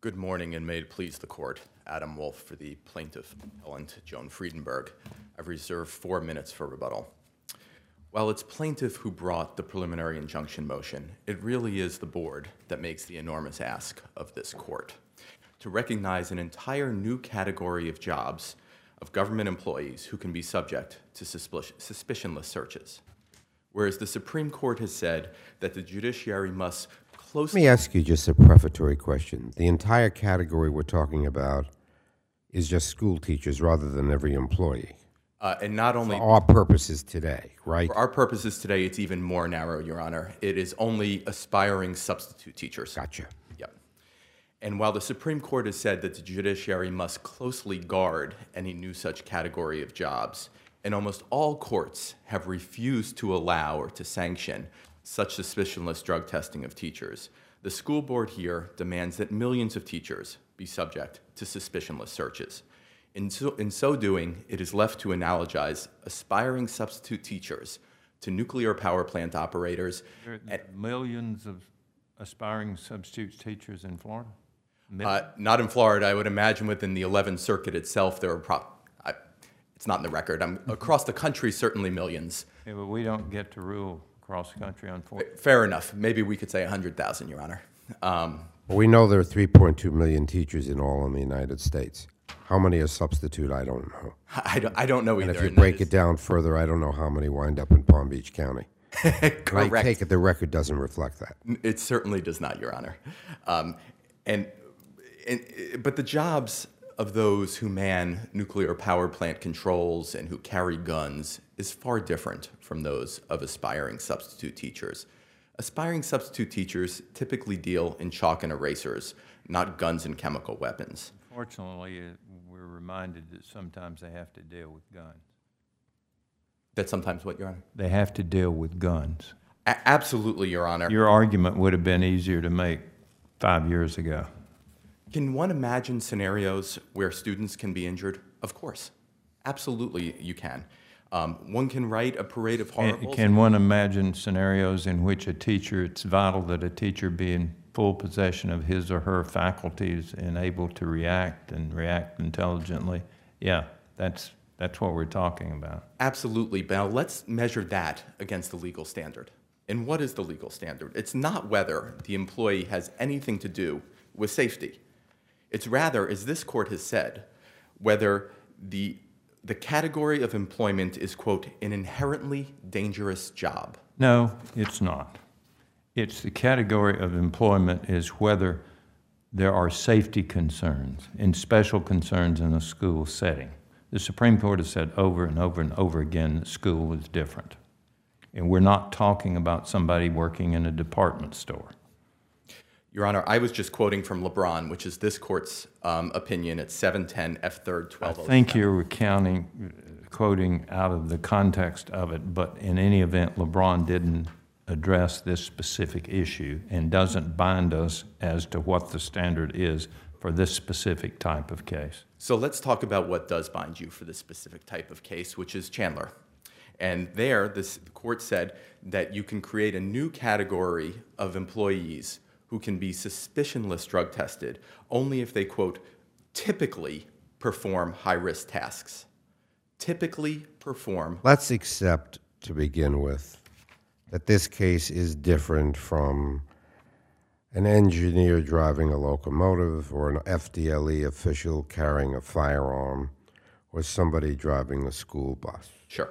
Good morning, and may it please the court. Adam Wolf for the plaintiff appellant, Joan Friedenberg. I've reserved 4 minutes for rebuttal. While it's plaintiff who brought the preliminary injunction motion, it really is the board that makes the enormous ask of this court to recognize an entire new category of jobs of government employees who can be subject to suspicionless searches. Whereas the Supreme Court has said that the judiciary must closely... Let me ask you just a prefatory question. The entire category we're talking about is just school teachers rather than every employee. And not only... For our purposes today, right? For our purposes today, it's even more narrow, Your Honor. It is only aspiring substitute teachers. Gotcha. Yep. And while the Supreme Court has said that the judiciary must closely guard any new such category of jobs, and almost all courts have refused to allow or to sanction such suspicionless drug testing of teachers, the school board here demands that millions of teachers be subject to suspicionless searches. In so doing, it is left to analogize aspiring substitute teachers to nuclear power plant operators. There are millions of aspiring substitute teachers in Florida? Not in Florida. I would imagine within the 11th Circuit itself, there are it's not in the record. Across the country, certainly millions. Yeah, but we don't get to rule across the country, unfortunately. Fair enough. Maybe we could say 100,000, Your Honor. Well, we know there are 3.2 million teachers in all in the United States. How many are substitute? I don't know. I don't know either. And if you break it down further, I don't know how many wind up in Palm Beach County. Correct. I take it the record doesn't reflect that. It certainly does not, Your Honor. But the jobs of those who man nuclear power plant controls and who carry guns is far different from those of aspiring substitute teachers. Aspiring substitute teachers typically deal in chalk and erasers, not guns and chemical weapons. Fortunately, we're reminded that sometimes they have to deal with guns. That sometimes what, Your Honor? They have to deal with guns. Absolutely, Your Honor. Your argument would have been easier to make 5 years ago. Can one imagine scenarios where students can be injured? Of course. Absolutely, you can. One can write a parade of horribles. Can one imagine scenarios in which it's vital that a teacher be in full possession of his or her faculties and able to react intelligently? Yeah, that's what we're talking about. Absolutely. But now let's measure that against the legal standard. And what is the legal standard? It's not whether the employee has anything to do with safety. It's rather, as this court has said, whether the category of employment is, quote, an inherently dangerous job. No, it's not. It's the category of employment is whether there are safety concerns and special concerns in a school setting. The Supreme Court has said over and over and over again that school is different. And we're not talking about somebody working in a department store. Your Honor, I was just quoting from LeBron, which is this court's opinion at 710 F3rd 1207. I think you're quoting out of the context of it, but in any event, LeBron didn't address this specific issue and doesn't bind us as to what the standard is for this specific type of case. So let's talk about what does bind you for this specific type of case, which is Chandler. And there, the court said that you can create a new category of employees who can be suspicionless drug tested only if they, quote, typically perform high-risk tasks. Typically perform. Let's accept, to begin with, that this case is different from an engineer driving a locomotive or an FDLE official carrying a firearm or somebody driving a school bus. Sure.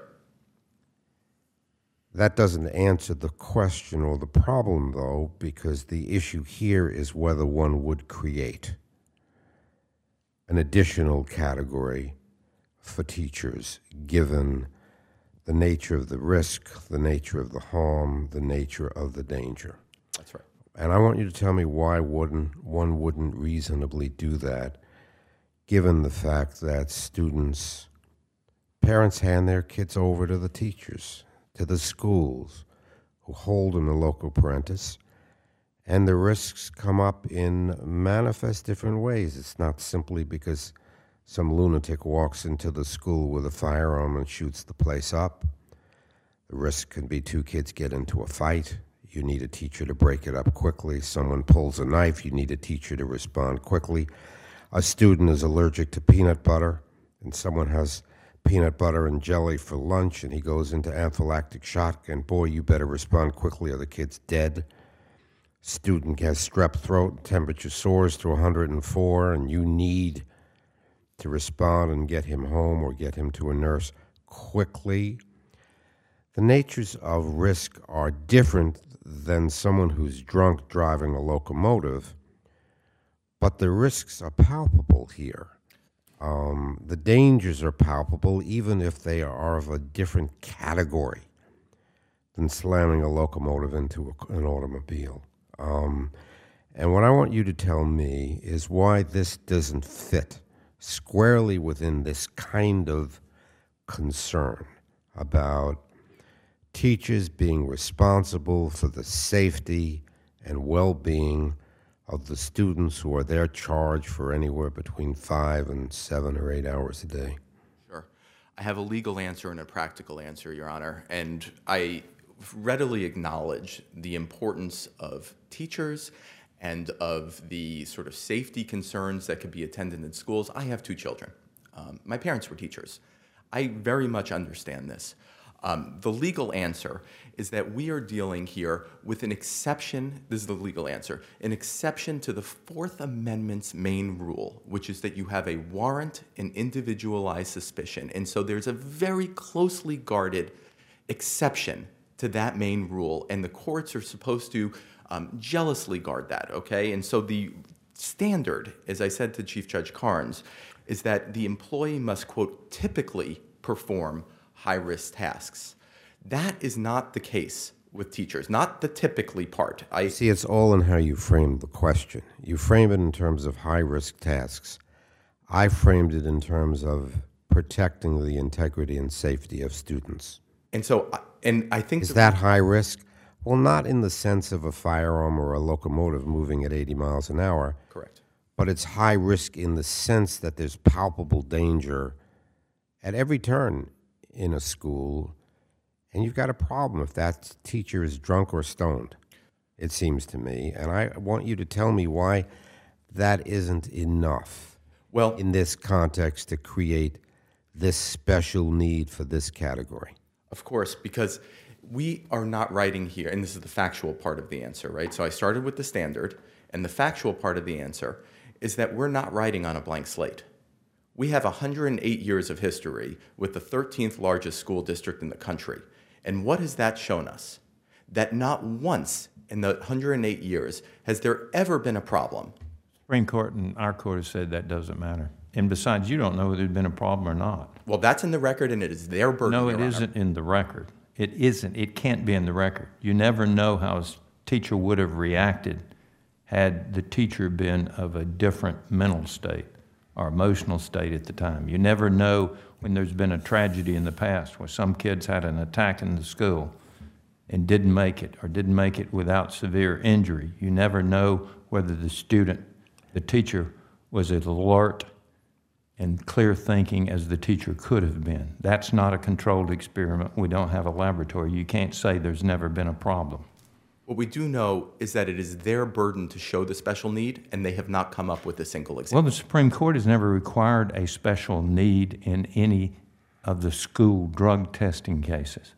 That doesn't answer the question or the problem, though, because the issue here is whether one would create an additional category for teachers, given the nature of the risk, the nature of the harm, the nature of the danger. That's right. And I want you to tell me why one wouldn't reasonably do that, given the fact that parents hand their kids over to the teachers, to the schools who hold them a local apprentice, and the risks come up in manifest different ways. It's not simply because some lunatic walks into the school with a firearm and shoots the place up. The risk can be two kids get into a fight. you need a teacher to break it up quickly. Someone pulls a knife, you need a teacher to respond quickly. A student is allergic to peanut butter, and someone has peanut butter and jelly for lunch, and he goes into anaphylactic shock, and boy, you better respond quickly or the kid's dead. Student has strep throat, temperature soars to 104, and you need to respond and get him home or get him to a nurse quickly. The natures of risk are different than someone who's drunk driving a locomotive, but the risks are palpable here. The dangers are palpable even if they are of a different category than slamming a locomotive into an automobile. And what I want you to tell me is why this doesn't fit squarely within this kind of concern about teachers being responsible for the safety and well-being of the students who are their charge for anywhere between 5 and 7 or 8 hours a day. Sure. I have a legal answer and a practical answer, Your Honor, and I readily acknowledge the importance of teachers and of the sort of safety concerns that could be attended in schools. I have 2 children. My parents were teachers. I very much understand this. The legal answer is that we are dealing here with an exception. This is the legal answer, an exception to the Fourth Amendment's main rule, which is that you have a warrant and individualized suspicion. And so there's a very closely guarded exception to that main rule, and the courts are supposed to jealously guard that, okay? And so the standard, as I said to Chief Judge Carnes, is that the employee must, quote, typically perform high-risk tasks. That is not the case with teachers, not the typically part. I See, it's all in how you frame the question. You frame it in terms of high-risk tasks. I framed it in terms of protecting the integrity and safety of students. And so, and I think Is that high risk? Well, not in the sense of a firearm or a locomotive moving at 80 miles an hour, correct. but it's high risk in the sense that there's palpable danger at every turn in a school, and you've got a problem if that teacher is drunk or stoned, it seems to me. And I want you to tell me why that isn't enough in this context to create this special need for this category. Of course, because we are not writing here, and this is the factual part of the answer, right? So I started with the standard, and the factual part of the answer is that we're not writing on a blank slate. We have 108 years of history with the 13th largest school district in the country. And what has that shown us? That not once in the 108 years has there ever been a problem. Supreme Court and our court has said that doesn't matter. And besides, you don't know whether there's been a problem or not. Well, that's in the record, and it is their burden. No, Your it Honor. isn't in the record. It isn't. It can't be in the record. You never know how a teacher would have reacted had the teacher been of a different mental state or emotional state at the time. You never know when there's been a tragedy in the past where some kids had an attack in the school and didn't make it or didn't make it without severe injury. You never know whether the teacher was as alert and clear thinking as the teacher could have been. That's not a controlled experiment. We don't have a laboratory. You can't say there's never been a problem. What we do know is that it is their burden to show the special need, and they have not come up with a single Well, example. the Supreme Court has never required a special need in any of the school drug testing cases.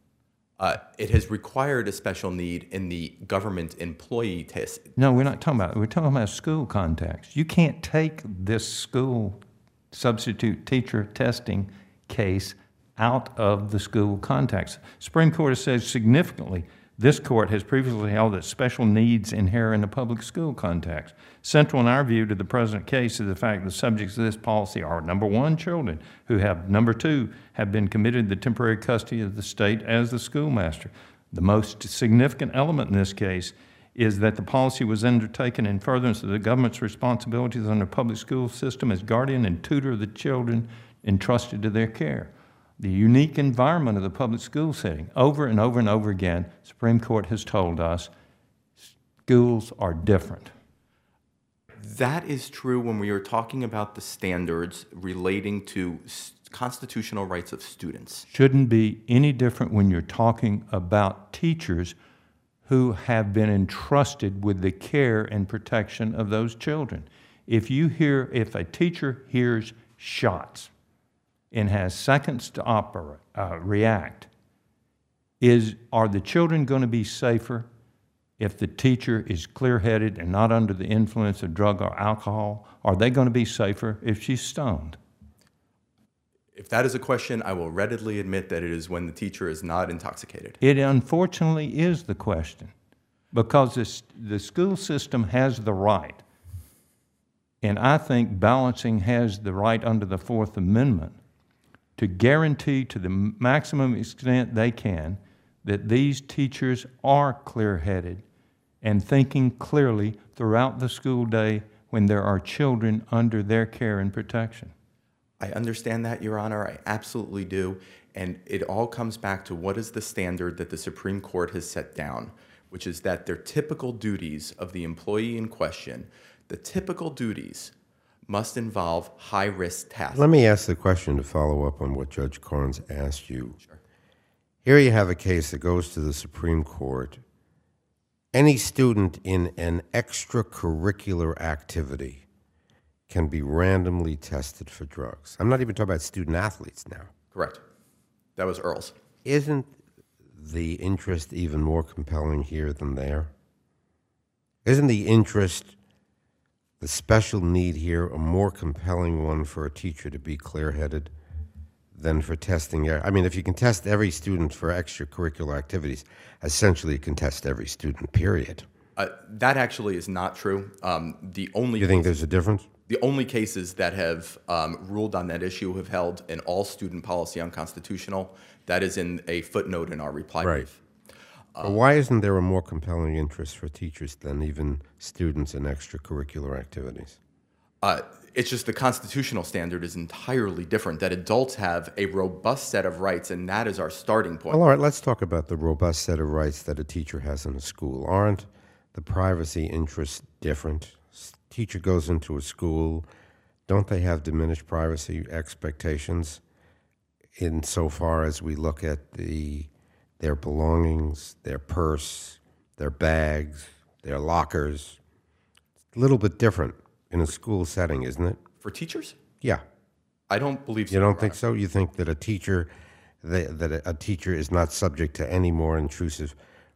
It has required a special need in the government employee test. No, we're not talking about it. We're talking about school context. You can't take this school substitute teacher testing case out of the school context. Supreme Court has said significantly, this court has previously held that special needs inhere in the public school context. Central in our view to the present case is the fact the subjects of this policy are, number one, children who have, number two, have been committed to the temporary custody of the state as the schoolmaster. The most significant element in this case is that the policy was undertaken in furtherance of the government's responsibilities under the public school system as guardian and tutor of the children entrusted to their care. The unique environment of the public school setting, over and over and over again, Supreme Court has told us schools are different. That is true when we are talking about the standards relating to constitutional rights of students. Shouldn't be any different when you're talking about teachers who have been entrusted with the care and protection of those children. If a teacher hears shots and has seconds to react, are the children going to be safer if the teacher is clear-headed and not under the influence of drug or alcohol? Are they going to be safer if she's stoned? If that is a question, I will readily admit that it is when the teacher is not intoxicated. It unfortunately is the question, because the school system has the right, and I think Balancing has the right under the Fourth Amendment to guarantee to the maximum extent they can that these teachers are clear-headed and thinking clearly throughout the school day when there are children under their care and protection. I understand that, Your Honor. I absolutely do. And it all comes back to what is the standard that the Supreme Court has set down, which is that their typical duties of the employee in question, the typical duties must involve high-risk tasks. Let me ask the question to follow up on what Judge Carnes asked you. Sure. Here you have a case that goes to the Supreme Court. Any student in an extracurricular activity can be randomly tested for drugs. I'm not even talking about student athletes now. Correct. That was Earl's. Isn't the interest even more compelling here than there? Isn't the interest, the special need here, a more compelling one for a teacher to be clear-headed than for testing? I mean, if you can test every student for extracurricular activities, essentially you can test every student, period. That actually is not true. You think there's a difference? The only cases that have ruled on that issue have held an all-student policy unconstitutional. That is in a footnote in our reply brief. But why isn't there a more compelling interest for teachers than even students in extracurricular activities? It's just the constitutional standard is entirely different, that adults have a robust set of rights, and that is our starting point. Well, all right, let's talk about the robust set of rights that a teacher has in a school. Aren't the privacy interests different? Teacher goes into a school, don't they have diminished privacy expectations insofar as we look at their belongings, their purse, their bags, their lockers? It's a little bit different in a school setting, isn't it? For teachers? Yeah. I don't believe so. You don't think so? You think that a teacher is not subject to any more intrusive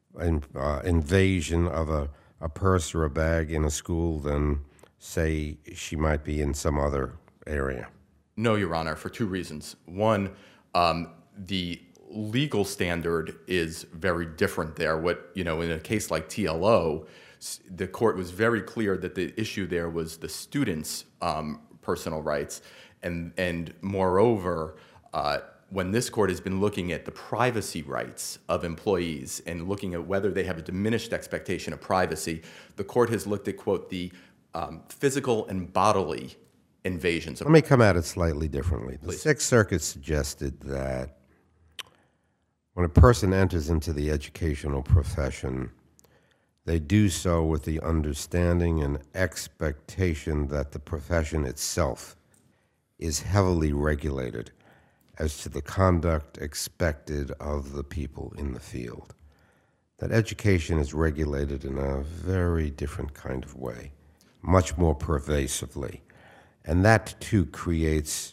invasion of a purse or a bag in a school than, say, she might be in some other area? No, Your Honor, for two reasons. One, the legal standard is very different there. In a case like TLO, the court was very clear that the issue there was the student's personal rights, and moreover, when this court has been looking at the privacy rights of employees and looking at whether they have a diminished expectation of privacy, the court has looked at, quote, the physical and bodily invasions. Let me come at it slightly differently. The Sixth Circuit suggested that when a person enters into the educational profession, they do so with the understanding and expectation that the profession itself is heavily regulated as to the conduct expected of the people in the field. That education is regulated in a very different kind of way, much more pervasively. And that, too, creates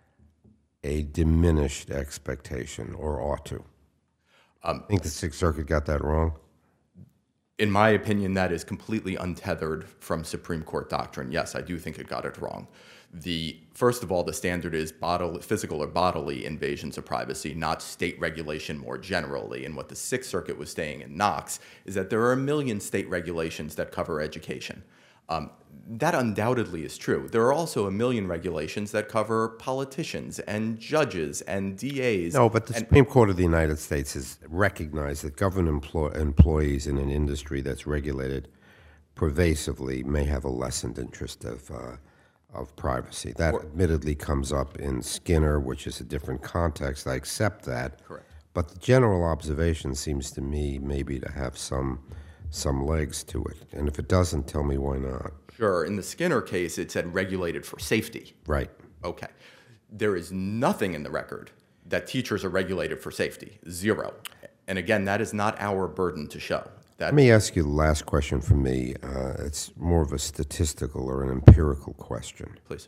a diminished expectation, or ought to. I think the Sixth Circuit got that wrong. In my opinion, that is completely untethered from Supreme Court doctrine. Yes, I do think it got it wrong. First of all, the standard is physical or bodily invasions of privacy, not state regulation more generally. And what the Sixth Circuit was saying in Knox is that there are 1 million state regulations that cover education. That undoubtedly is true. There are also 1 million regulations that cover politicians and judges and DAs. No, but the Supreme Court of the United States has recognized that government employees in an industry that's regulated pervasively may have a lessened interest of privacy. That admittedly comes up in Skinner, which is a different context. I accept that. Correct. But the general observation seems to me maybe to have some legs to it. And if it doesn't, tell me why not. Sure. In the Skinner case, it said regulated for safety. Right. Okay. There is nothing in the record that teachers are regulated for safety. Zero. And again, that is not our burden to show. Let me ask you the last question for me. It's more of a statistical or an empirical question. Please.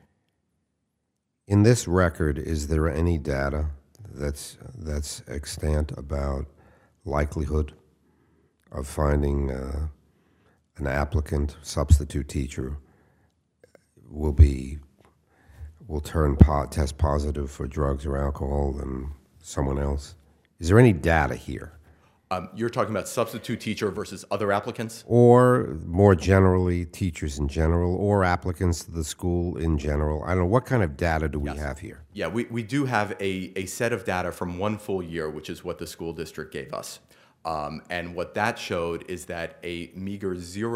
In this record, is there any data that's extant about likelihood of finding an applicant, substitute teacher, will test positive for drugs or alcohol than someone else? Is there any data here? You're talking about substitute teacher versus other applicants? Or more generally, teachers in general, or applicants to the school in general? I don't know. What kind of data do we have here? Yeah, we do have a set of data from one full year, which is what the school district gave us. And what that showed is that a meager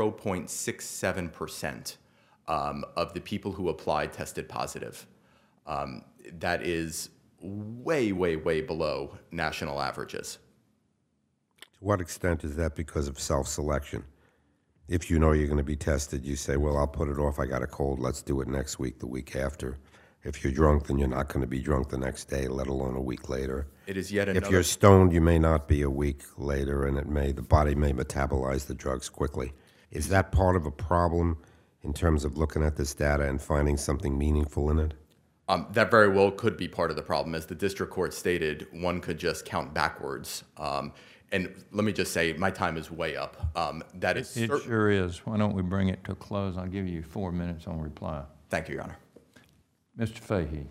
0.67% of the people who applied tested positive. That is way, way, way below national averages. To what extent is that because of self-selection? If you know you're going to be tested, you say, well, I'll put it off. I got a cold. Let's do it next week, the week after. If you're drunk, then you're not going to be drunk the next day, let alone a week later. It is yet another... If you're stoned, you may not be a week later, and the body may metabolize the drugs quickly. Is that part of a problem in terms of looking at this data and finding something meaningful in it? That very well could be part of the problem. As the district court stated, one could just count backwards. And let me just say, my time is way up. It sure is. Why don't we bring it to a close? I'll give you 4 minutes on reply. Thank you, Your Honor. Mr. Fahey.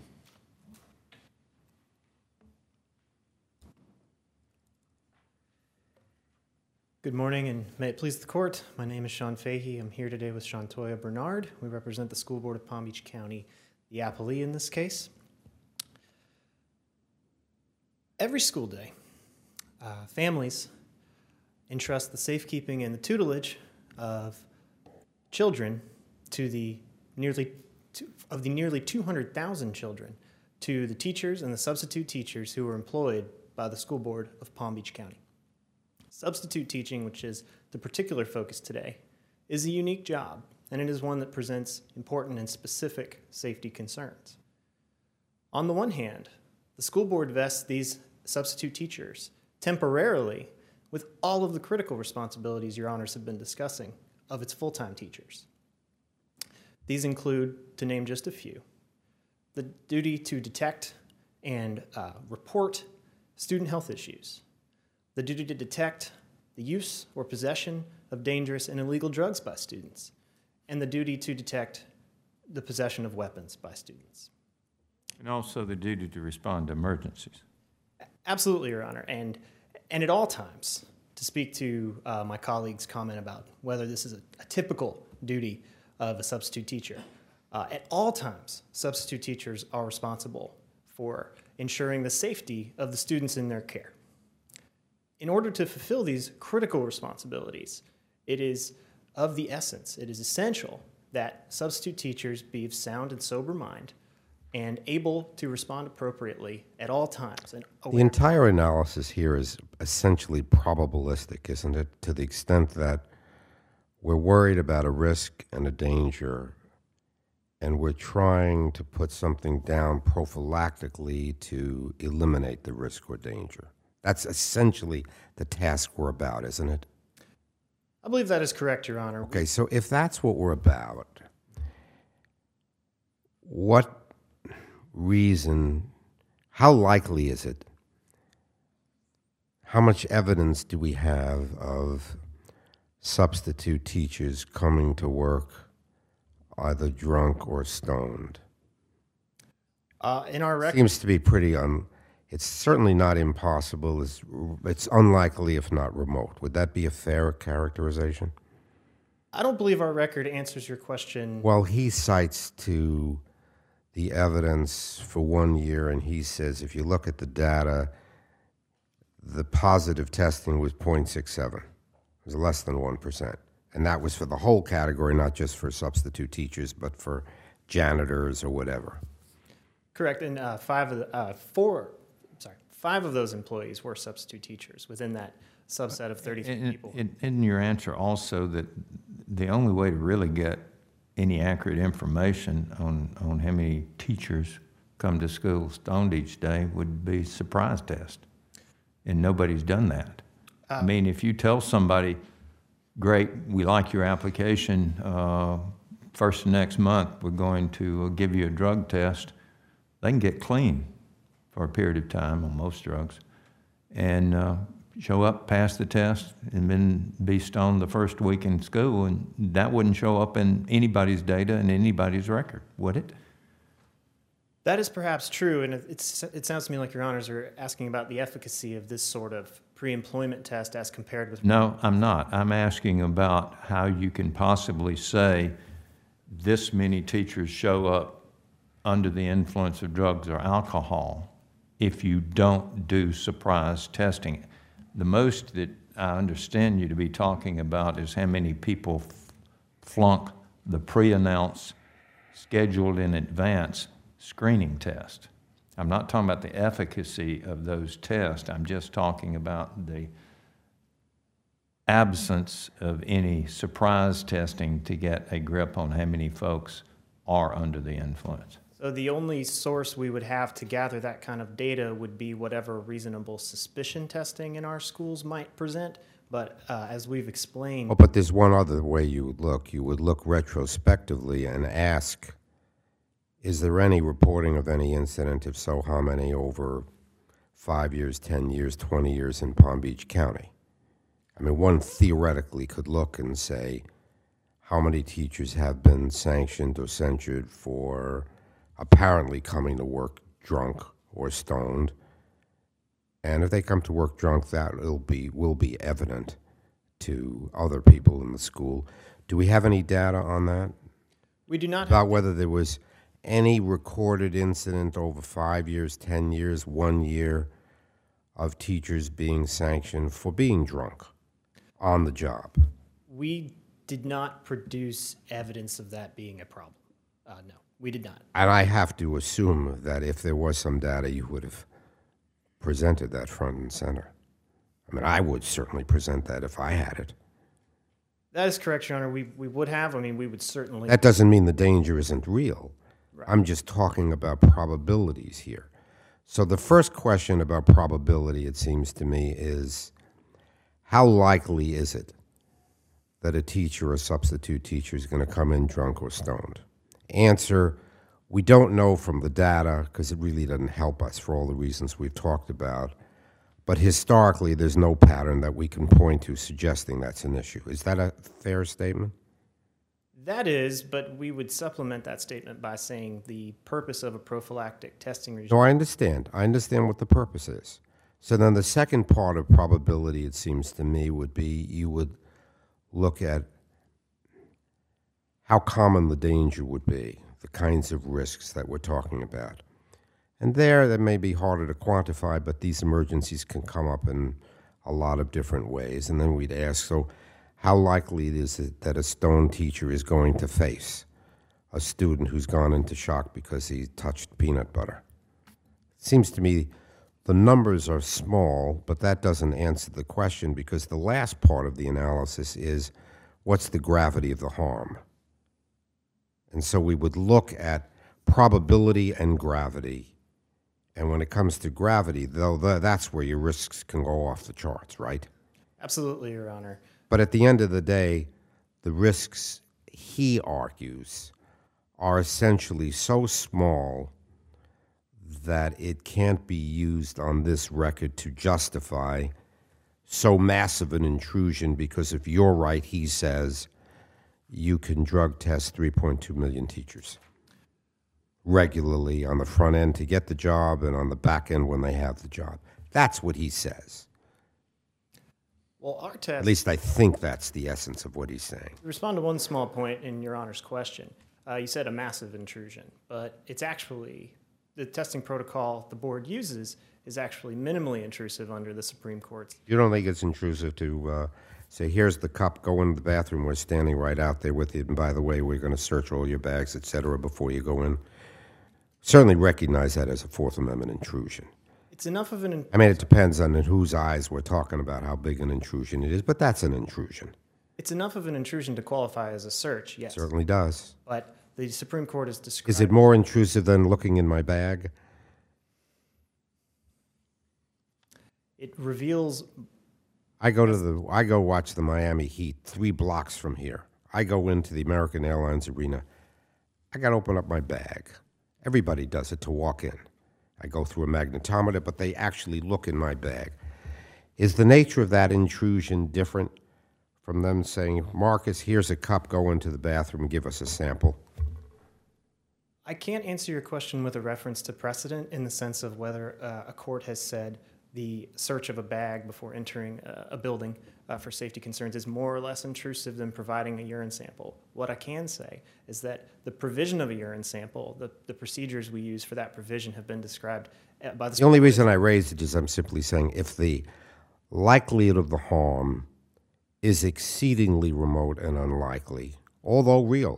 Good morning, and may it please the court. My name is Sean Fahey. I'm here today with Shantoya Bernard. We represent the School Board of Palm Beach County, the appellee in this case. Every school day, families entrust the safekeeping and the tutelage of children to the nearly 200,000 children to the teachers and the substitute teachers who are employed by the School Board of Palm Beach County. Substitute teaching, which is the particular focus today, is a unique job, and it is one that presents important and specific safety concerns. On the one hand, the school board vests these substitute teachers temporarily with all of the critical responsibilities your honors have been discussing of its full-time teachers. These include, to name just a few, the duty to detect and report student health issues, the duty to detect the use or possession of dangerous and illegal drugs by students, and the duty to detect the possession of weapons by students. And also the duty to respond to emergencies. Absolutely, Your Honor. And at all times, to speak to my colleague's comment about whether this is a typical duty of a substitute teacher, at all times, substitute teachers are responsible for ensuring the safety of the students in their care. In order to fulfill these critical responsibilities, it is of the essence, it is essential that substitute teachers be of sound and sober mind and able to respond appropriately at all times. And the entire analysis here is essentially probabilistic, isn't it? To the extent that we're worried about a risk and a danger, and we're trying to put something down prophylactically to eliminate the risk or danger. That's essentially the task we're about, isn't it? I believe that is correct, Your Honor. Okay, so if that's what we're about, what reason, how likely is it, how much evidence do we have of substitute teachers coming to work either drunk or stoned? In our record, seems to be pretty it's certainly not impossible. It's unlikely, if not remote. Would that be a fair characterization? I don't believe our record answers your question. Well, he cites to the evidence for 1 year, and he says if you look at the data, the positive testing was 0.67. It was less than 1%. And that was for the whole category, not just for substitute teachers, but for janitors or whatever. Correct, and 5 of those employees were substitute teachers within that subset of 33 people. In your answer also that the only way to really get any accurate information on how many teachers come to school stoned each day would be surprise test. And nobody's done that. I mean, if you tell somebody, great, we like your application, first of next month, we're going to give you a drug test, they can get clean for a period of time on most drugs and show up, pass the test, and then be stoned the first week in school, and that wouldn't show up in anybody's data and anybody's record, would it? That is perhaps true, and it sounds to me like Your Honors are asking about the efficacy of this sort of pre-employment test as compared with... No, I'm not. I'm asking about how you can possibly say this many teachers show up under the influence of drugs or alcohol if you don't do surprise testing. The most that I understand you to be talking about is how many people flunk the pre-announced, scheduled in advance screening test. I'm not talking about the efficacy of those tests. I'm just talking about the absence of any surprise testing to get a grip on how many folks are under the influence. So the only source we would have to gather that kind of data would be whatever reasonable suspicion testing in our schools might present. But as we've explained... Oh, but there's one other way you would look. You would look retrospectively and ask, is there any reporting of any incident? If so, how many over 5 years, 10 years, 20 years in Palm Beach County? I mean, one theoretically could look and say, how many teachers have been sanctioned or censured for apparently coming to work drunk or stoned? And if they come to work drunk, that will be evident to other people in the school. Do we have any data on that? We do not about whether there was any recorded incident over 5 years, 10 years, 1 year of teachers being sanctioned for being drunk on the job? We did not produce evidence of that being a problem. No, we did not. And I have to assume that if there was some data, you would have presented that front and center. I mean, I would certainly present that if I had it. That is correct, Your Honor. We would have. I mean, we would certainly... That doesn't mean the danger isn't real. Right. I'm just talking about probabilities here. So the first question about probability, it seems to me, is how likely is it that a teacher or substitute teacher is going to come in drunk or stoned? Answer, we don't know from the data because it really doesn't help us for all the reasons we've talked about. But historically, there's no pattern that we can point to suggesting that's an issue. Is that a fair statement? That is, but we would supplement that statement by saying the purpose of a prophylactic testing regime. No, I understand. I understand what the purpose is. So then the second part of probability, it seems to me, would be you would look at how common the danger would be, the kinds of risks that we're talking about. And that may be harder to quantify, but these emergencies can come up in a lot of different ways. And then we'd ask, so how likely is it that a stoned teacher is going to face a student who's gone into shock because he touched peanut butter? It seems to me the numbers are small, but that doesn't answer the question, because the last part of the analysis is, what's the gravity of the harm? And so we would look at probability and gravity. And when it comes to gravity, though, that's where your risks can go off the charts, right? Absolutely, Your Honor. But at the end of the day, the risks, he argues, are essentially so small that it can't be used on this record to justify so massive an intrusion, because if you're right, he says, you can drug test 3.2 million teachers regularly on the front end to get the job and on the back end when they have the job. That's what he says. Well, our test... At least I think that's the essence of what he's saying. To respond to one small point in Your Honor's question, you said a massive intrusion, but it's actually, the testing protocol the board uses is actually minimally intrusive under the Supreme Court's... You don't think it's intrusive to say, here's the cup, go into the bathroom, we're standing right out there with you, and by the way, we're going to search all your bags, et cetera, before you go in? Certainly recognize that as a Fourth Amendment intrusion. It's enough of an... I mean, it depends on in whose eyes we're talking about how big an intrusion it is, but that's an intrusion. It's enough of an intrusion to qualify as a search, yes. It certainly does. But the Supreme Court has described... Is it more intrusive than looking in my bag? It reveals... I go watch the Miami Heat 3 blocks from here. I go into the American Airlines Arena. I got to open up my bag. Everybody does it to walk in. I go through a magnetometer, but they actually look in my bag. Is the nature of that intrusion different from them saying, Marcus, here's a cup, go into the bathroom, give us a sample? I can't answer your question with a reference to precedent in the sense of whether a court has said the search of a bag before entering a building for safety concerns is more or less intrusive than providing a urine sample. What I can say is that the provision of a urine sample, the procedures we use for that provision have been described by the... The only reason I raised it is I'm simply saying if the likelihood of the harm is exceedingly remote and unlikely, although real,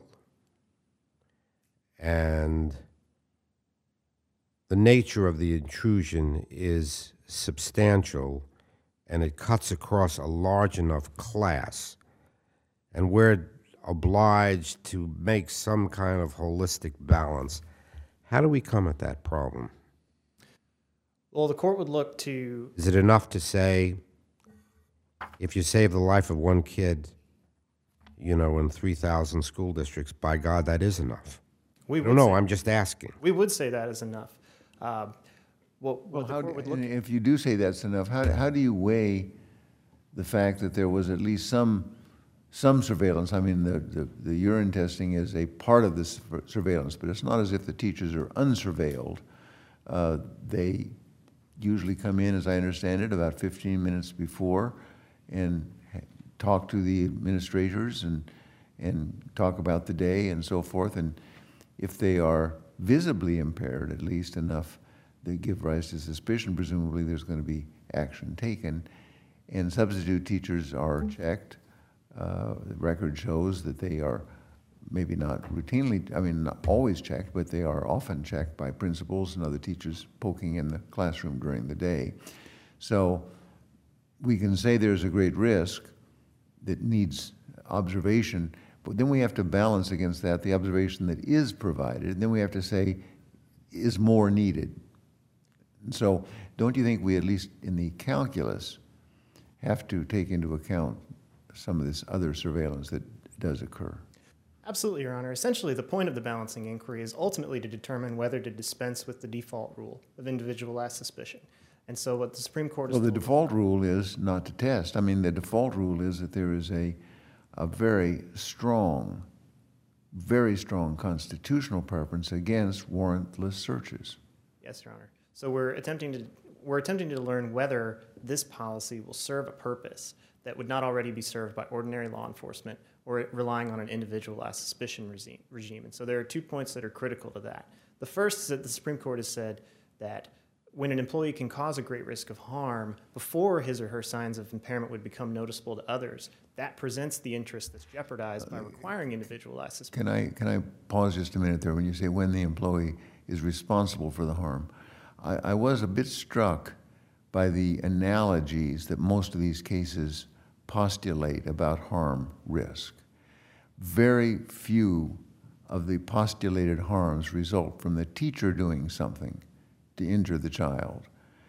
and the nature of the intrusion is substantial and it cuts across a large enough class, and we're obliged to make some kind of holistic balance, how do we come at that problem? Well, the court would look to... Is it enough to say, if you save the life of one kid, in 3,000 school districts, by God, that is enough? I don't know, I'm just asking. We would say that is enough. If you do say that's enough, how do you weigh the fact that there was at least some surveillance? I mean, the urine testing is a part of this surveillance, but it's not as if the teachers are unsurveilled. They usually come in, as I understand it, about 15 minutes before and talk to the administrators and talk about the day and so forth. And if they are visibly impaired, at least enough, they give rise to suspicion. Presumably there's going to be action taken. And substitute teachers are checked. The record shows that they are maybe not routinely, not always checked, but they are often checked by principals and other teachers poking in the classroom during the day. So we can say there's a great risk that needs observation, but then we have to balance against that the observation that is provided, and then we have to say, is more needed? And so don't you think we, at least in the calculus, have to take into account some of this other surveillance that does occur? Absolutely, Your Honor. Essentially, the point of the balancing inquiry is ultimately to determine whether to dispense with the default rule of individualized suspicion. And so what the Supreme Court is... Well, the default rule is not to test. The default rule is that there is a very strong constitutional preference against warrantless searches. Yes, Your Honor. So we're attempting to learn whether this policy will serve a purpose that would not already be served by ordinary law enforcement or relying on an individualized suspicion regime. And so there are 2 points that are critical to that. The first is that the Supreme Court has said that when an employee can cause a great risk of harm before his or her signs of impairment would become noticeable to others, that presents the interest that's jeopardized by requiring individualized suspicion. Can I pause just a minute there when you say when the employee is responsible for the harm? I was a bit struck by the analogies that most of these cases postulate about harm risk. Very few of the postulated harms result from the teacher doing something to injure the child.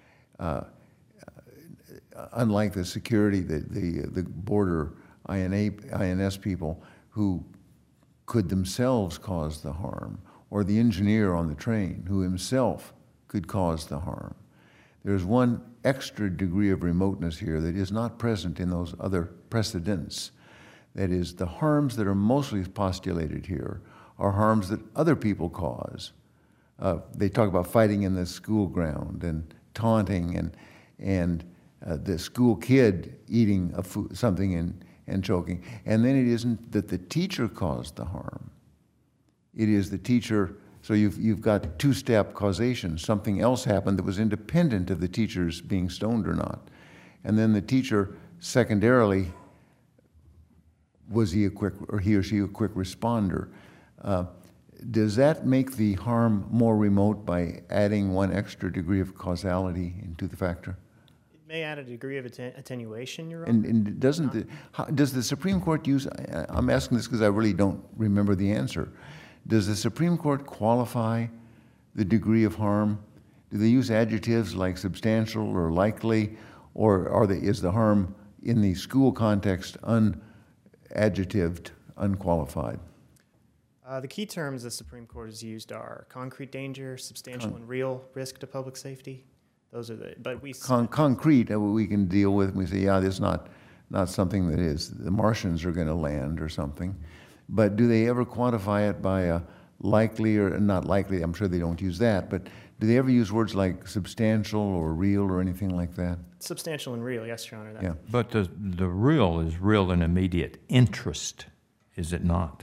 Unlike the security, the border INS people who could themselves cause the harm, or the engineer on the train who himself could cause the harm. There's one extra degree of remoteness here that is not present in those other precedents. That is, the harms that are mostly postulated here are harms that other people cause. They talk about fighting in the school ground and taunting and the school kid eating something and choking. And then it isn't that the teacher caused the harm. It is the teacher. So you've got two-step causation. Something else happened that was independent of the teacher's being stoned or not. And then the teacher, secondarily, was he or she a quick responder? Does that make the harm more remote by adding one extra degree of causality into the factor? It may add a degree of attenuation, Your Honor. And does the Supreme Court use, I'm asking this because I really don't remember the answer, does the Supreme Court qualify the degree of harm? Do they use adjectives like substantial or likely, or is the harm in the school context, unadjectived, unqualified? The key terms the Supreme Court has used are concrete danger, substantial and real risk to public safety. Those are the, but we... Concrete, we can deal with, we say, yeah, this is not something that is, the Martians are going to land or something. But do they ever quantify it by a likely or not likely? I'm sure they don't use that, but do they ever use words like substantial or real or anything like that? Substantial and real, yes, Your Honor. That, Yeah. But the real is real and immediate interest, is it not?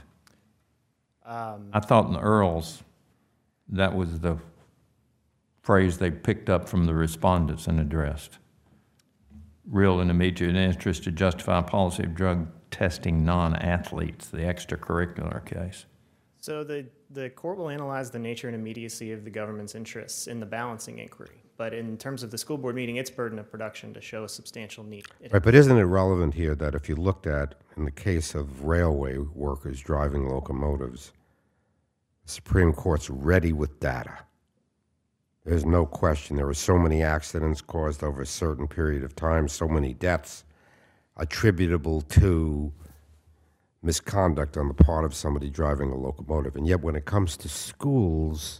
I thought in the Earls, that was the phrase they picked up from the respondents and addressed. Real and immediate interest to justify policy of drug testing non-athletes, the extracurricular case. So the court will analyze the nature and immediacy of the government's interests in the balancing inquiry. But in terms of the school board meeting its burden of production to show a substantial need. Right, but isn't it relevant here that if you looked at, in the case of railway workers driving locomotives, the Supreme Court's ready with data. There's no question there were so many accidents caused over a certain period of time, so many deaths attributable to misconduct on the part of somebody driving a locomotive. And yet when it comes to schools,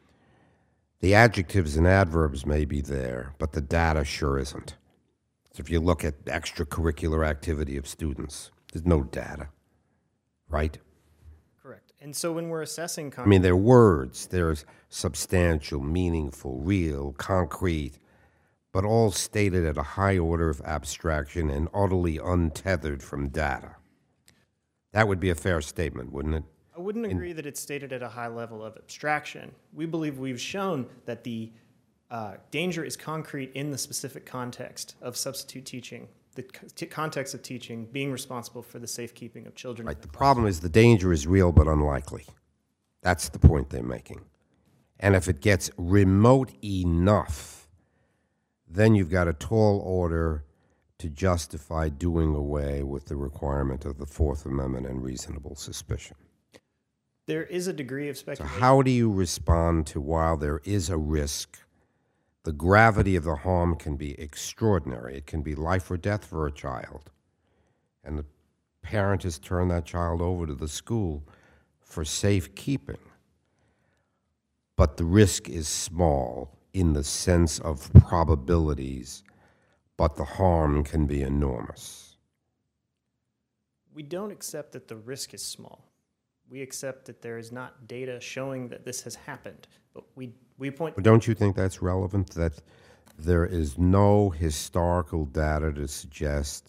the adjectives and adverbs may be there, but the data sure isn't. So if you look at extracurricular activity of students, there's no data, right? Correct. And so when we're assessing... I mean, they're words. There's substantial, meaningful, real, concrete, but all stated at a high order of abstraction and utterly untethered from data. That would be a fair statement, wouldn't it? I wouldn't agree that it's stated at a high level of abstraction. We believe we've shown that the danger is concrete in the specific context of substitute teaching, the context of teaching being responsible for the safekeeping of children. Right. The problem is the danger is real but unlikely. That's the point they're making. And if it gets remote enough, then you've got a tall order to justify doing away with the requirement of the Fourth Amendment and reasonable suspicion. There is a degree of So speculation. how do you respond to, while there is a risk, the gravity of the harm can be extraordinary. It can be life or death for a child. And the parent has turned that child over to the school for safekeeping. But the risk is small in the sense of probabilities, but the harm can be enormous. We don't accept that the risk is small. We accept that there is not data showing that this has happened. But we point... But don't you think that's relevant, that there is no historical data to suggest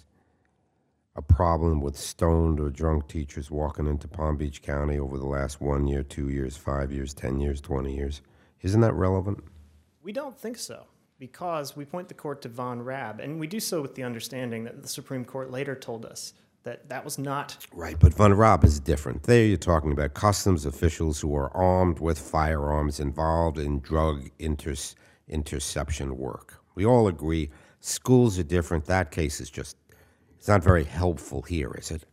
a problem with stoned or drunk teachers walking into Palm Beach County over the last 1 year, 2 years, 5 years, 10 years, 20 years? Isn't that relevant? We don't think so, because we point the court to Von Raab, and we do so with the understanding that the Supreme Court later told us that that was not... Right, but Von Raab is different. There you're talking about customs officials who are armed with firearms involved in drug interception work. We all agree schools are different. That case is just, it's not very helpful here, is it?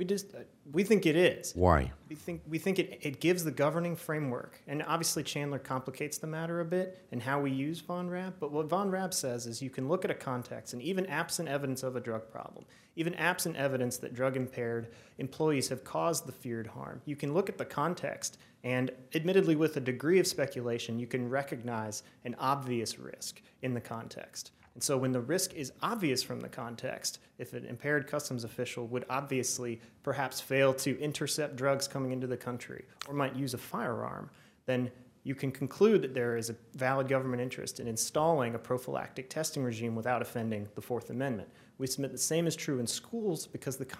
We think it is. Why? We think it gives the governing framework, and obviously Chandler complicates the matter a bit in how we use Von Raab, but what Von Raab says is you can look at a context, and even absent evidence of a drug problem, even absent evidence that drug-impaired employees have caused the feared harm, you can look at the context, and admittedly with a degree of speculation, you can recognize an obvious risk in the context. And so when the risk is obvious from the context, if an impaired customs official would obviously perhaps fail to intercept drugs coming into the country or might use a firearm, then you can conclude that there is a valid government interest in installing a prophylactic testing regime without offending the Fourth Amendment. We submit the same is true in schools because the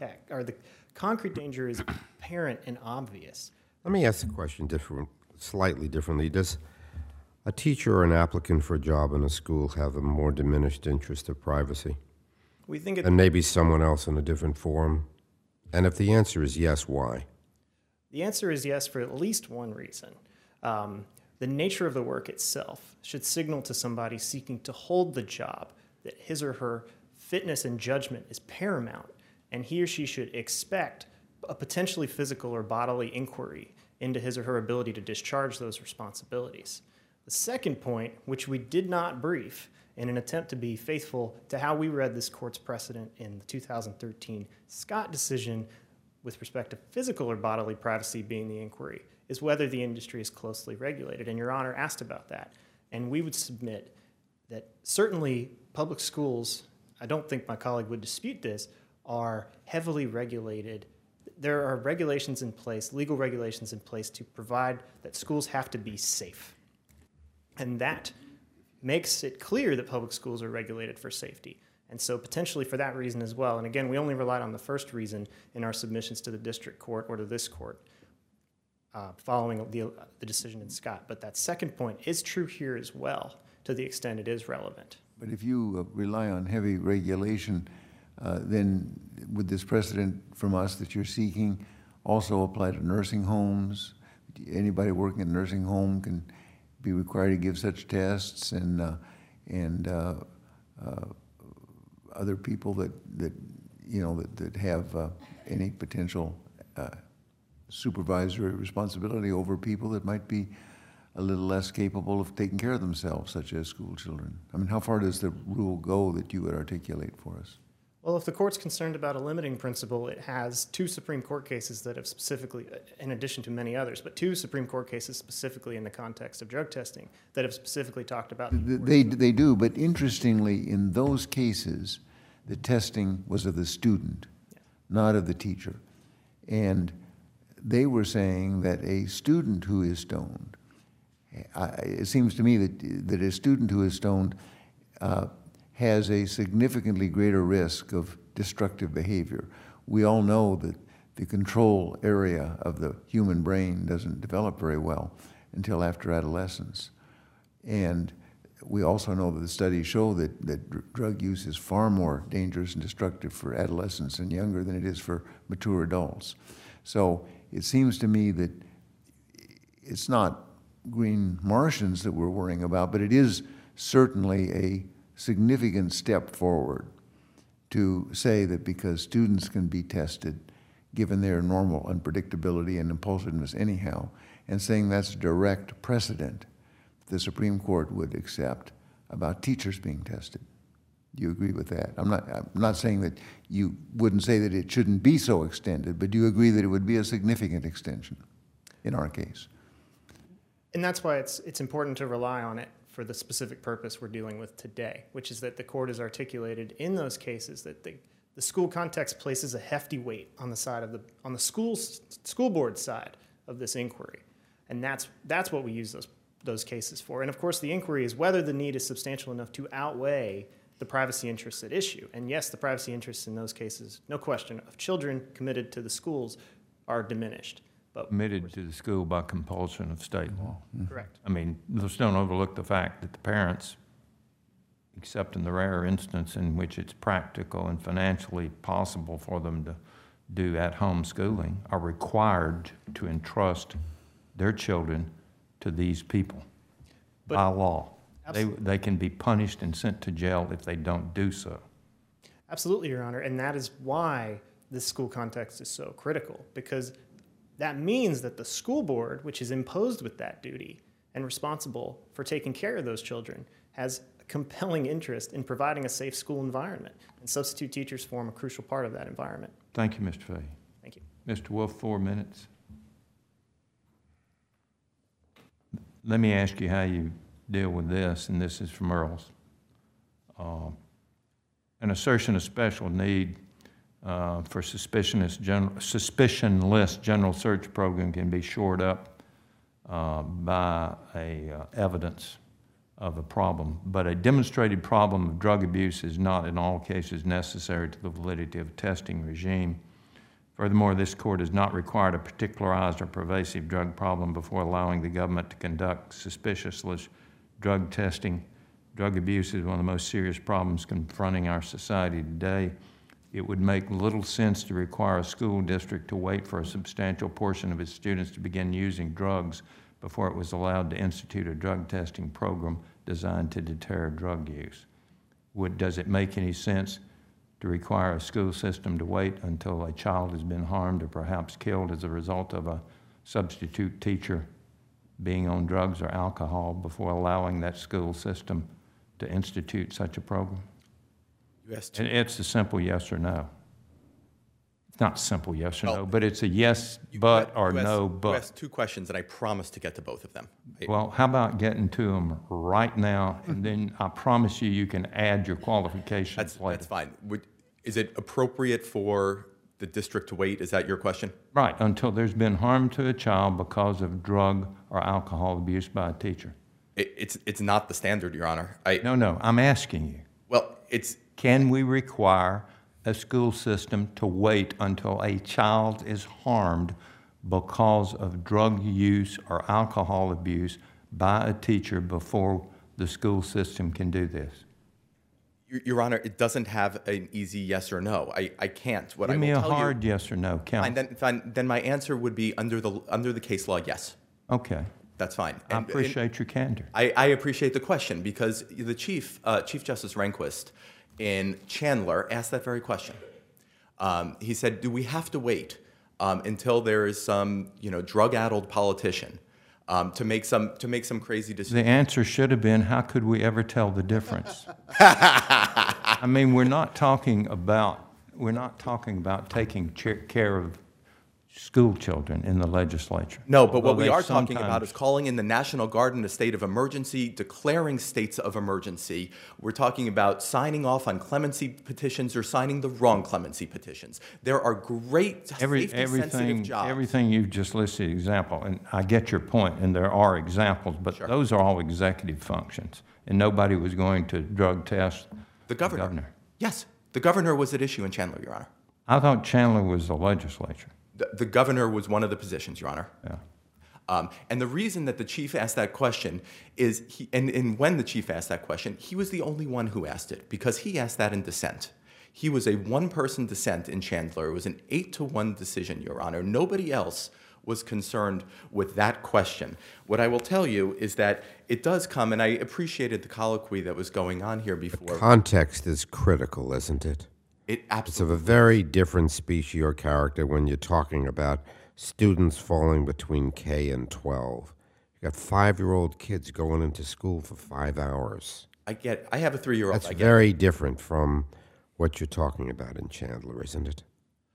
concrete danger is apparent and obvious. Let me ask the question slightly differently. Does a teacher or an applicant for a job in a school have a more diminished interest of privacy We think it, than maybe someone else in a different forum? And if the answer is yes, why? the answer is yes for at least one reason. The nature of the work itself should signal to somebody seeking to hold the job that his or her fitness and judgment is paramount, and he or she should expect a potentially physical or bodily inquiry into his or her ability to discharge those responsibilities. The second point, which we did not brief, in an attempt to be faithful to how we read this court's precedent in the 2013 Scott decision with respect to physical or bodily privacy being the inquiry, is whether the industry is closely regulated. And Your Honor asked about that. And we would submit that certainly public schools, I don't think my colleague would dispute this, are heavily regulated. There are regulations in place, legal regulations in place to provide that schools have to be safe. And that makes it clear that public schools are regulated for safety. And so potentially for that reason as well. And again, we only relied on the first reason in our submissions to the district court or to this court following the decision in Scott. But that second point is true here as well, to the extent it is relevant. But if you rely on heavy regulation, then would this precedent from us that you're seeking also apply to nursing homes? Anybody working in a nursing home can be required to give such tests, and other people that have any potential supervisory responsibility over people that might be a little less capable of taking care of themselves, such as school children. I mean, how far does the rule go that you would articulate for us? Well, if the court's concerned about a limiting principle, it has two Supreme Court cases that have specifically, in addition to many others, but two Supreme Court cases specifically in the context of drug testing that have specifically talked about. They do, but interestingly, in those cases, the testing was of the student, not of the teacher. And they were saying that a student who is stoned, it seems to me that a student who is stoned has a significantly greater risk of destructive behavior. We all know that the control area of the human brain doesn't develop very well until after adolescence. And we also know that the studies show that drug use is far more dangerous and destructive for adolescents and younger than it is for mature adults. So it seems to me that it's not green Martians that we're worrying about, but it is certainly a significant step forward to say that because students can be tested, given their normal unpredictability and impulsiveness anyhow, and saying that's direct precedent the Supreme Court would accept about teachers being tested. Do you agree with that? I'm not saying that you wouldn't say that it shouldn't be so extended, but do you agree that it would be a significant extension in our case? And that's why it's important to rely on it for the specific purpose we're dealing with today, which is that the court has articulated in those cases that the school context places a hefty weight on the side of on the school board side of this inquiry, and that's what we use those cases for. And of course, the inquiry is whether the need is substantial enough to outweigh the privacy interests at issue. And yes, the privacy interests in those cases, no question, of children committed to the schools are diminished. But Committed to the school by compulsion of state law. correct. I mean, let's don't overlook the fact that the parents, except in the rare instance in which it's practical and financially possible for them to do at-home schooling, are required to entrust their children to these people by law. They can be punished and sent to jail if they don't do so. Absolutely, Your Honor, and that is why this school context is so critical, because that means that the school board, which is imposed with that duty and responsible for taking care of those children, has a compelling interest in providing a safe school environment, and substitute teachers form a crucial part of that environment. Thank you, Mr. Fahey. Thank you. Mr. Wolf, 4 minutes. Let me ask you how you deal with this, and this is from Earls. An assertion of special need for suspicionless general search program can be shored up by evidence of a problem, but a demonstrated problem of drug abuse is not in all cases necessary to the validity of a testing regime. Furthermore, this court has not required a particularized or pervasive drug problem before allowing the government to conduct suspiciousless drug testing. Drug abuse is one of the most serious problems confronting our society today. It would make little sense to require a school district to wait for a substantial portion of its students to begin using drugs before it was allowed to institute a drug testing program designed to deter drug use. Does it make any sense to require a school system to wait until a child has been harmed or perhaps killed as a result of a substitute teacher being on drugs or alcohol before allowing that school system to institute such a program? You asked It's a simple yes or no. It's not simple yes or Oh. no, but it's a yes, but, or you asked- no, You but. asked two questions, and I promise to get to both of them. Well, how about getting to them right now, and then I promise you can add your qualifications later. That's fine. Is it appropriate for the district to wait? Is that your question? Right, until there's been harm to a child because of drug or alcohol abuse by a teacher. It's not the standard, Your Honor. No, I'm asking you. Well, it's Can we require a school system to wait until a child is harmed because of drug use or alcohol abuse by a teacher before the school system can do this? Your Honor. It doesn't have an easy yes or no. I can't. What Give I me will a tell hard you. yes or no, count. Fine. Then my answer would be under the case law. Yes, Okay, that's fine. I appreciate your candor. I appreciate the question because the Chief Justice Rehnquist in Chandler asked that very question. He said, "Do we have to wait until there is some drug-addled politician to make some crazy decision?" The answer should have been, how could we ever tell the difference? I mean, we're not talking about taking care of school children in the legislature. No, but what Although we they are talking about sometimes- is calling in the National Guard in a state of emergency, declaring states of emergency. We're talking about signing off on clemency petitions or signing the wrong clemency petitions. There are great safety-sensitive jobs. Everything you've just listed example, and I get your point, and there are examples, but Sure. those are all executive functions, and nobody was going to drug test The governor. Yes, the governor was at issue in Chandler, Your Honor. I thought Chandler was the legislature. The governor was one of the positions, Your Honor. Yeah. And the reason that the chief asked that question is, and when the chief asked that question, he was the only one who asked it because he asked that in dissent. He was a one-person dissent in Chandler. It was an 8-1 decision, Your Honor. Nobody else was concerned with that question. What I will tell you is that it does come, and I appreciated the colloquy that was going on here before. Context is critical, isn't it? It It's absolutely. of a very different species or character when you're talking about students falling between K and 12. You got 5-year-old kids going into school for 5 hours. I have a 3-year-old. That's I get very different from what you're talking about in Chandler, isn't it?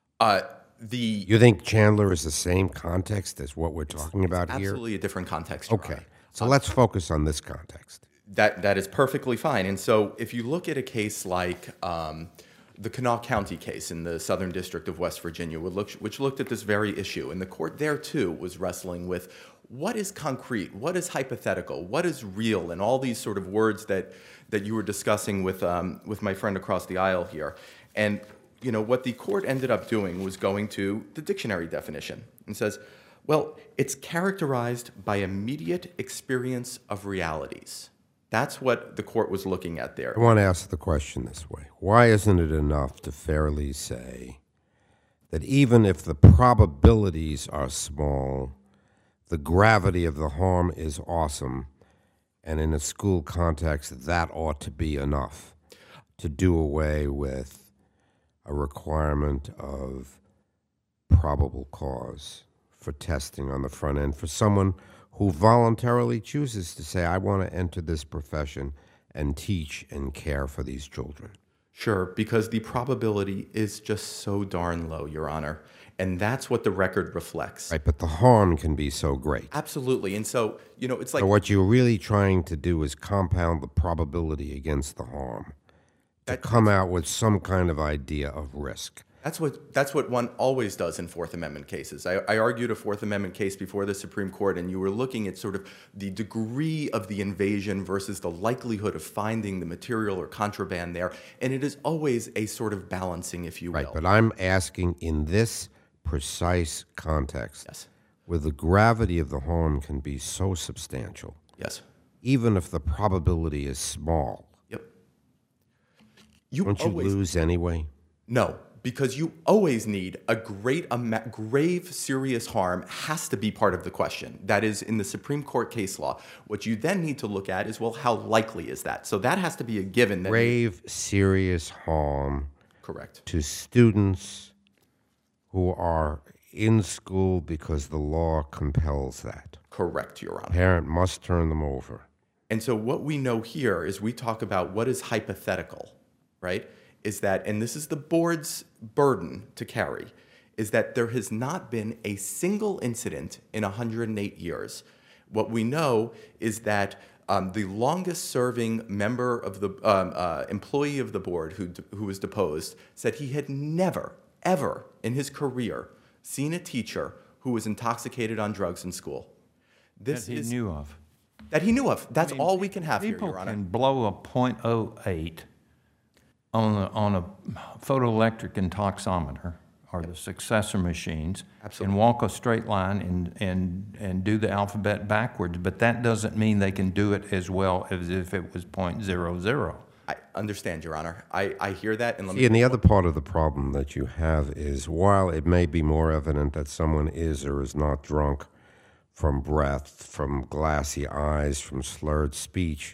the You think Chandler is the same context as what we're talking about here? absolutely a different context, Your Okay, Honor. so let's focus on this context. That is perfectly fine. And so if you look at a case like the Kanawha County case in the Southern District of West Virginia, which looked at this very issue, and the court there too was wrestling with what is concrete, what is hypothetical, what is real, and all these sort of words that you were discussing with my friend across the aisle here. And what the court ended up doing was going to the dictionary definition and says, well, it's characterized by immediate experience of realities. That's what the court was looking at there. I want to ask the question this way. Why isn't it enough to fairly say that even if the probabilities are small, the gravity of the harm is awesome, and in a school context, that ought to be enough to do away with a requirement of probable cause for testing on the front end for someone who voluntarily chooses to say, I want to enter this profession and teach and care for these children? Sure, because the probability is just so darn low, Your Honor. And that's what the record reflects. Right, but the harm can be so great. Absolutely. And so, it's like So what you're really trying to do is compound the probability against the harm to come out with some kind of idea of risk. that's what one always does in Fourth Amendment cases. I argued a Fourth Amendment case before the Supreme Court, and you were looking at sort of the degree of the invasion versus the likelihood of finding the material or contraband there. And it is always a sort of balancing, if you will. Right, but I'm asking in this precise context, Yes. where the gravity of the harm can be so substantial, Yes. even if the probability is small, Yep. don't you lose anyway? No, because you always need a grave, serious harm has to be part of the question. That is in the Supreme Court case law. What you then need to look at is, well, how likely is that? So that has to be a given. Grave, serious harm Correct. to students who are in school because the law compels that. Correct, Your Honor. Parent must turn them over. And so what we know here is we talk about what is hypothetical, right? Is that, and this is the board's burden to carry, is that there has not been a single incident in 108 years. What we know is that the longest serving member of the employee of the board who was deposed said he had never, ever in his career seen a teacher who was intoxicated on drugs in school. That he knew of. That he knew of. That's all we can have here, Your Honor. People can blow a .08 on a photoelectric intoxometer or the successor machines and walk a straight line and do the alphabet backwards, but that doesn't mean they can do it as well as if it was .00. I understand, Your Honor. I hear that. And let me. See, and the other part of the problem that you have is while it may be more evident that someone is or is not drunk from breath, from glassy eyes, from slurred speech,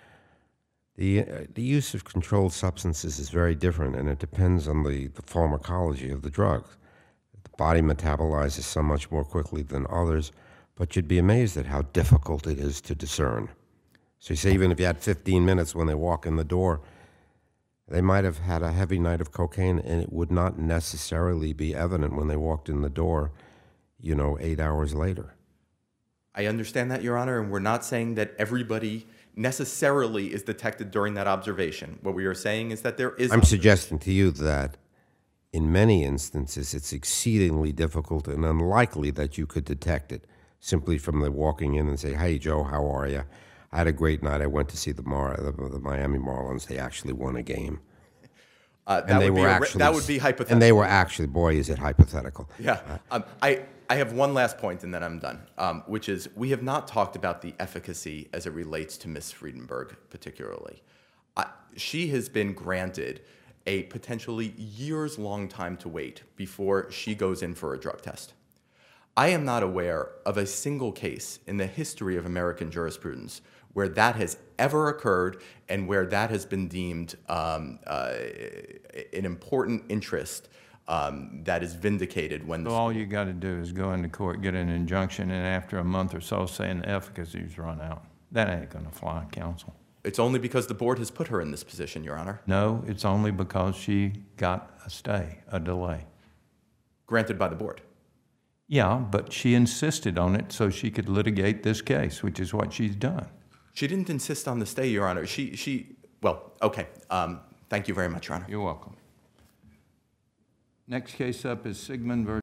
the use of controlled substances is very different, and it depends on the pharmacology of the drug. The body metabolizes so much more quickly than others, but you'd be amazed at how difficult it is to discern. So you say even if you had 15 minutes when they walk in the door, they might have had a heavy night of cocaine, and it would not necessarily be evident when they walked in the door, 8 hours later. I understand that, Your Honor, and we're not saying that everybody necessarily is detected during that observation. What we are saying is that there is. I'm suggesting to you that in many instances it's exceedingly difficult and unlikely that you could detect it simply from the walking in and say, "Hey, Joe, how are you? I had a great night. I went to see the Miami Marlins. They actually won a game." That would be hypothetical. And they were actually, boy, is it hypothetical. Yeah. I have one last point, and then I'm done, which is we have not talked about the efficacy as it relates to Ms. Friedenberg particularly. She has been granted a potentially years-long time to wait before she goes in for a drug test. I am not aware of a single case in the history of American jurisprudence where that has ever occurred and where that has been deemed an important interest that is vindicated when. So all you got to do is go into court, get an injunction, and after a month or so saying the efficacy's run out. That ain't going to fly, counsel. It's only because the board has put her in this position, Your Honor. No, it's only because she got a stay, a delay. Granted by the board. Yeah, but she insisted on it so she could litigate this case, which is what she's done. She didn't insist on the stay, Your Honor. Well, okay. Thank you very much, Your Honor. You're welcome. Next case up is Sigmund versus